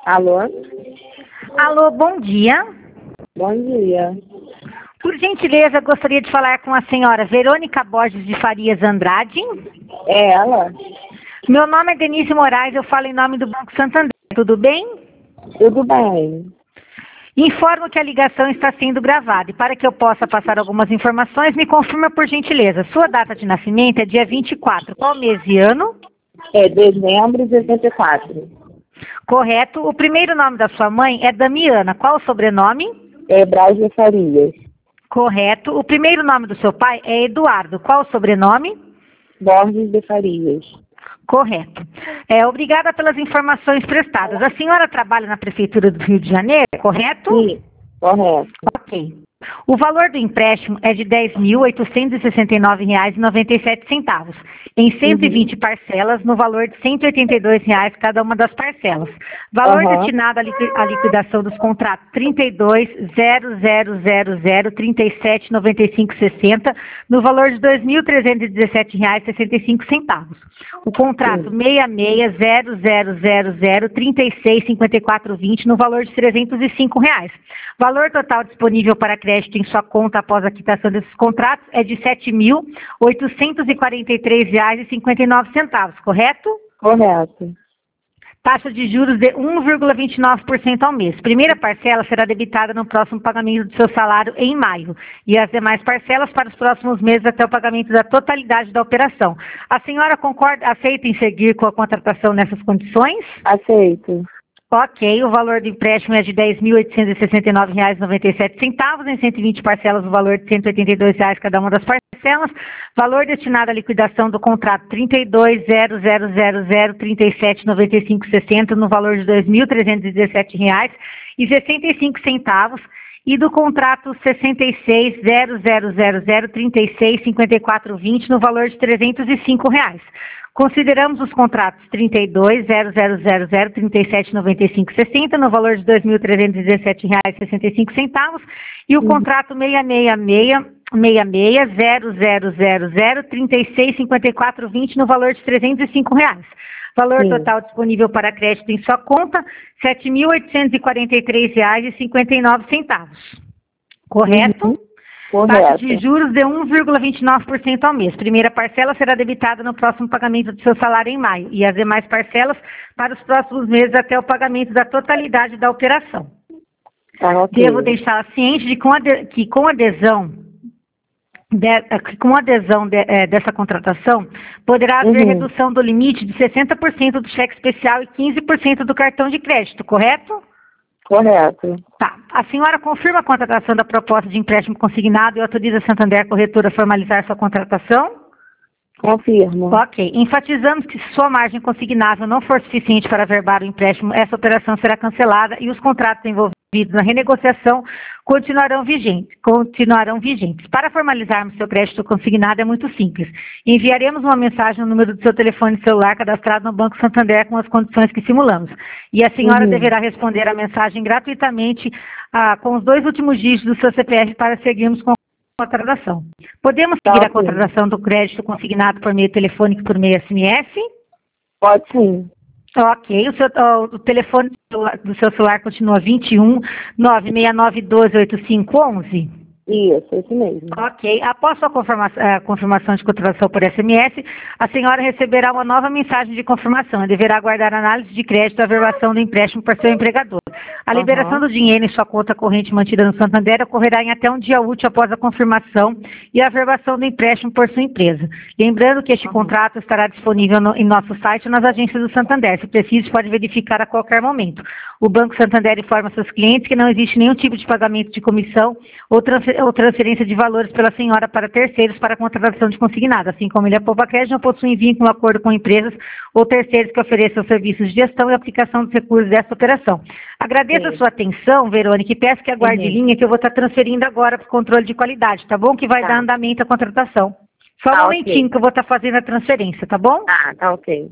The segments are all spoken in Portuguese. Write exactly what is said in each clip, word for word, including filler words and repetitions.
Alô? Alô, bom dia. Bom dia. Por gentileza, gostaria de falar com a senhora Verônica Borges de Farias Andrade. É ela? Meu nome é Denise Moraes, eu falo em nome do Banco Santander. Tudo bem? Tudo bem. Informo que a ligação está sendo gravada e para que eu possa passar algumas informações, me confirma por gentileza. Sua data de nascimento é dia vinte e quatro. Qual mês e ano? É dezembro de oitenta e quatro. Correto. O primeiro nome da sua mãe é Damiana. Qual o sobrenome? É Braz de Farias. Correto. O primeiro nome do seu pai é Eduardo. Qual o sobrenome? Borges de Farias. Correto. É, obrigada pelas informações prestadas. A senhora trabalha na Prefeitura do Rio de Janeiro, correto? Sim, correto. Ok. O valor do empréstimo é de dez mil oitocentos e sessenta e nove reais e noventa e sete centavos, em cento e vinte Uhum. parcelas, no valor de cento e oitenta e dois reais cada uma das parcelas. Valor Aham. destinado à liqui- à liquidação dos contratos trinta e dois zero zero zero zero trinta e sete noventa e cinco sessenta, no valor de dois mil trezentos e dezessete reais e sessenta e cinco centavos. O contrato Sim. seis seis zero zero zero zero trinta e seis cinquenta e quatro vinte, no valor de trezentos e cinco reais. Valor total disponível para crédito em sua conta após a quitação desses contratos é de sete mil oitocentos e quarenta e três reais e cinquenta e nove centavos, correto? Correto. Taxa de juros de um vírgula vinte e nove por cento ao mês. Primeira parcela será debitada no próximo pagamento do seu salário em maio e as demais parcelas para os próximos meses até o pagamento da totalidade da operação. A senhora concorda, aceita em seguir com a contratação nessas condições? Aceito. Ok, o valor do empréstimo é de dez mil oitocentos e sessenta e nove reais e noventa e sete centavos, em cento e vinte parcelas o valor de cento e oitenta e dois reais cada uma das parcelas, valor destinado à liquidação do contrato trinta e dois zero zero zero zero trinta e sete noventa e cinco sessenta no valor de dois mil trezentos e dezessete reais e sessenta e cinco centavos e do contrato sessenta e seis zero zero zero zero trinta e seis cinquenta e quatro vinte no valor de trezentos e cinco reais. Consideramos os contratos trinta e dois zero zero zero zero trinta e sete noventa e cinco sessenta no valor de dois mil trezentos e dezessete reais e sessenta e cinco centavos e o Uhum. contrato seis seis seis seis seis zero zero zero zero trinta e seis cinquenta e quatro vinte no valor de trezentos e cinco reais. Valor Sim. total disponível para crédito em sua conta sete mil oitocentos e quarenta e três reais e cinquenta e nove centavos. Correto? Uhum. Taxa de Correto. juros de um vírgula vinte e nove por cento ao mês. Primeira parcela será debitada no próximo pagamento do seu salário em maio e as demais parcelas para os próximos meses até o pagamento da totalidade da operação. Tá ok. Devo deixar ciente de com ade- que com adesão de- que com adesão de- eh, dessa contratação poderá haver Uhum. redução do limite de sessenta por cento do cheque especial e quinze por cento do cartão de crédito, correto? Correto. Tá. A senhora confirma a contratação da proposta de empréstimo consignado e autoriza a Santander Corretora a formalizar sua contratação? Confirmo. Ok. Enfatizamos que se sua margem consignável não for suficiente para averbar o empréstimo, essa operação será cancelada e os contratos envolvidos na renegociação continuarão vigentes. Continuarão vigentes. Para formalizarmos seu crédito consignado é muito simples. Enviaremos uma mensagem no número do seu telefone celular cadastrado no Banco Santander com as condições que simulamos. E a senhora Uhum. deverá responder a mensagem gratuitamente ah, com os dois últimos dígitos do seu C P F para seguirmos com a contratação. Podemos Tá seguir a ok. contratação do crédito consignado por meio telefônico e por meio S M S? Pode sim. Ok, o, seu, ó, o telefone do celular- do seu celular continua vinte e um nove seis nove um dois oito cinco um um? Isso, esse mesmo. Ok. Após sua confirma- eh, confirmação de contratação por S M S, a senhora receberá uma nova mensagem de confirmação e deverá aguardar a análise de crédito e a averbação do empréstimo por seu empregador. A liberação Aham. do dinheiro em sua conta corrente mantida no Santander ocorrerá em até um dia útil após a confirmação e a averbação do empréstimo por sua empresa. Lembrando que este Aham. contrato estará disponível no, em nosso site ou nas agências do Santander. Se preciso, pode verificar a qualquer momento. O Banco Santander informa seus clientes que não existe nenhum tipo de pagamento de comissão ou, transfer, ou transferência de valores pela senhora para terceiros para a contratação de consignado, assim como ele a Poupa Crédito não possui vínculo ou acordo com empresas ou terceiros que ofereçam serviços de gestão e aplicação dos recursos dessa operação. Agradeço a Sim. sua atenção, Verônica, e peço que aguarde Uhum. linha que eu vou estar transferindo agora para o controle de qualidade, tá bom? Que vai Tá. dar andamento à contratação. Só um Tá momentinho ok. que eu vou estar fazendo a transferência, tá bom? Tá, tá ok.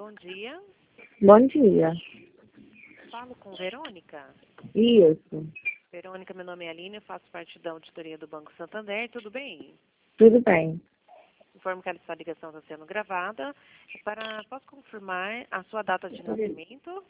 bom dia. Bom dia. Falo com Verônica. Isso. Verônica, meu nome é Aline, eu faço parte da auditoria do Banco Santander, tudo bem? Tudo bem. Informo que a sua ligação está sendo gravada. Para, posso confirmar a sua data de nascimento?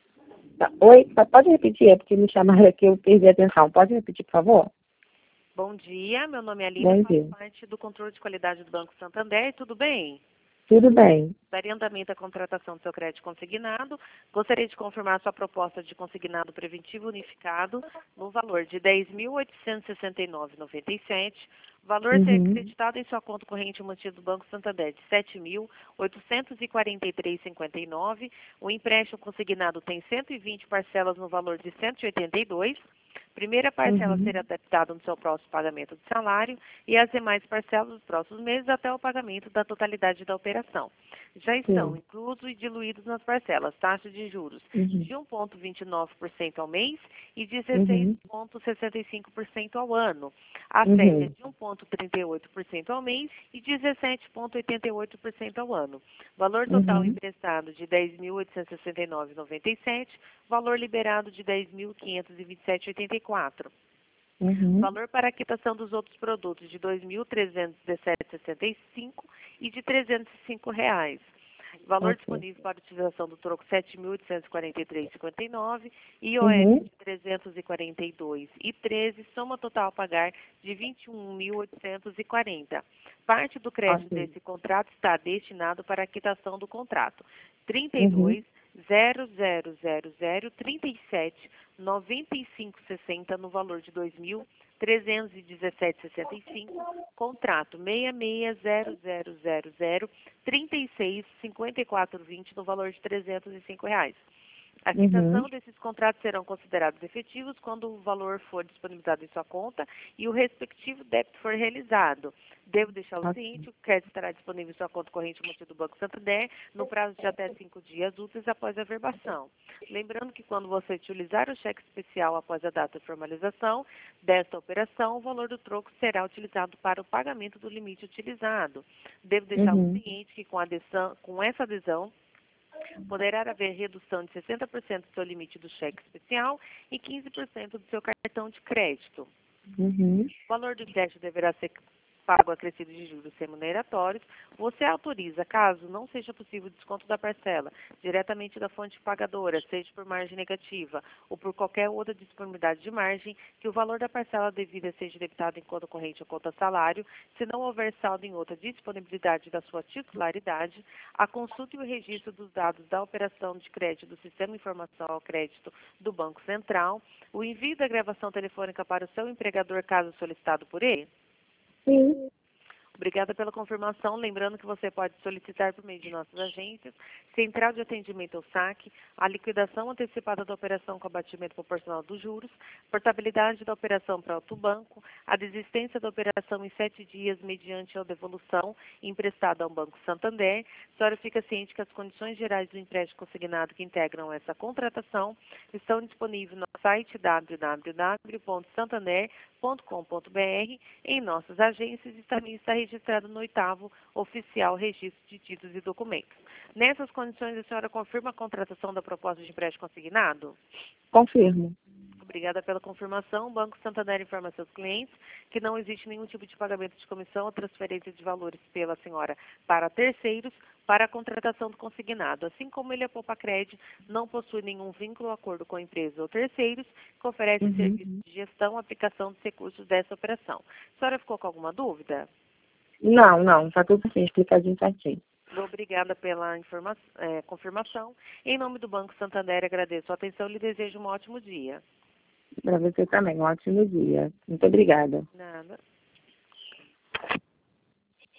Tá. Oi, tá, pode repetir? É porque me chamaram aqui, eu perdi a atenção. Pode repetir, por favor? Bom dia, meu nome é Aline, Bom eu dia. faço parte do controle de qualidade do Banco Santander, tudo bem? Tudo bem. Daria andamento à contratação do seu crédito consignado. Gostaria de confirmar sua proposta de consignado preventivo unificado no valor de dez mil oitocentos e sessenta e nove reais e noventa e sete centavos. Valor a ser Uhum. acreditado em sua conta corrente mantido do Banco Santander de sete mil oitocentos e quarenta e três reais e cinquenta e nove centavos. O empréstimo consignado tem cento e vinte parcelas no valor de cento e oitenta e dois reais. Primeira parcela Uhum. será adaptada no seu próximo pagamento de salário e as demais parcelas dos próximos meses até o pagamento da totalidade da operação. Já estão Sim. inclusos e diluídos nas parcelas taxas de juros Uhum. de um vírgula vinte e nove por cento ao mês e dezesseis Uhum. vírgula sessenta e cinco por cento ao ano. A Uhum. série de um vírgula trinta e oito por cento ao mês e dezessete vírgula oitenta e oito por cento ao ano. Valor total Uhum. emprestado de dez mil oitocentos e sessenta e nove reais e noventa e sete centavos. Valor liberado de dez mil quinhentos e vinte e sete reais e oitenta e quatro centavos. Uhum. Valor para a quitação dos outros produtos de dois mil trezentos e dezessete reais e sessenta e cinco centavos e de trezentos e cinco reais. Valor Ok. disponível para utilização do troco sete mil oitocentos e quarenta e três reais e cinquenta e nove centavos, I O F Uhum. de trezentos e quarenta e dois reais e treze centavos, soma total a pagar de vinte e um mil oitocentos e quarenta reais. Parte do crédito Ok. desse contrato está destinado para a quitação do contrato. trinta e Uhum. dois, zero zero zero zero, trinta e sete, noventa e cinco sessenta no valor de dois mil trezentos e dezessete reais e sessenta e cinco centavos, contrato seis seis zero zero zero zero, trinta e seis, cinquenta e quatro vinte no valor de trezentos e cinco reais. A quitação Uhum. desses contratos serão considerados efetivos quando o valor for disponibilizado em sua conta e o respectivo débito for realizado. Devo deixar o Ok. seguinte, o crédito estará disponível em sua conta corrente mantida do Banco Santander no prazo de até cinco dias úteis após a verbação. Lembrando que quando você utilizar o cheque especial após a data de formalização desta operação, o valor do troco será utilizado para o pagamento do limite utilizado. Devo deixar o Uhum. seguinte, que com, adesão, com essa adesão, poderá haver redução de sessenta por cento do seu limite do cheque especial e quinze por cento do seu cartão de crédito. Uhum. O valor do empréstimo deverá ser pago acrescido de juros remuneratórios. Você autoriza, caso não seja possível o desconto da parcela, diretamente da fonte pagadora, seja por margem negativa ou por qualquer outra disponibilidade de margem, que o valor da parcela devida seja debitado em conta corrente ou conta salário, se não houver saldo em outra disponibilidade da sua titularidade, a consulta e o registro dos dados da operação de crédito do Sistema de Informação ao Crédito do Banco Central, o envio da gravação telefônica para o seu empregador, caso solicitado por ele. Sim. Obrigada pela confirmação. Lembrando que você pode solicitar por meio de nossas agências, Central de Atendimento ao Saque, a liquidação antecipada da operação com abatimento proporcional dos juros, portabilidade da operação para outro banco, a desistência da operação em sete dias mediante a devolução emprestada ao Banco Santander. A senhora fica ciente que as condições gerais do empréstimo consignado que integram essa contratação estão disponíveis no site w w w ponto santander ponto com ponto b r, em nossas agências e também está registrado no oitavo Oficial Registro de Títulos e Documentos. Nessas condições, a senhora confirma a contratação da proposta de empréstimo consignado? Confirmo. Obrigada pela confirmação. O Banco Santander informa a seus clientes que não existe nenhum tipo de pagamento de comissão ou transferência de valores pela senhora para terceiros para a contratação do consignado. Assim como ele, a Poupa-Cred, não possui nenhum vínculo ou acordo com empresas ou terceiros que oferecem Uhum. serviços de gestão e aplicação dos recursos dessa operação. A senhora ficou com alguma dúvida? Não, não, tá tudo assim, explicadinho certinho. Obrigada pela informa é, confirmação. Em nome do Banco Santander, agradeço a atenção e lhe desejo um ótimo dia. Para você também, um ótimo dia. Muito obrigada. Nada.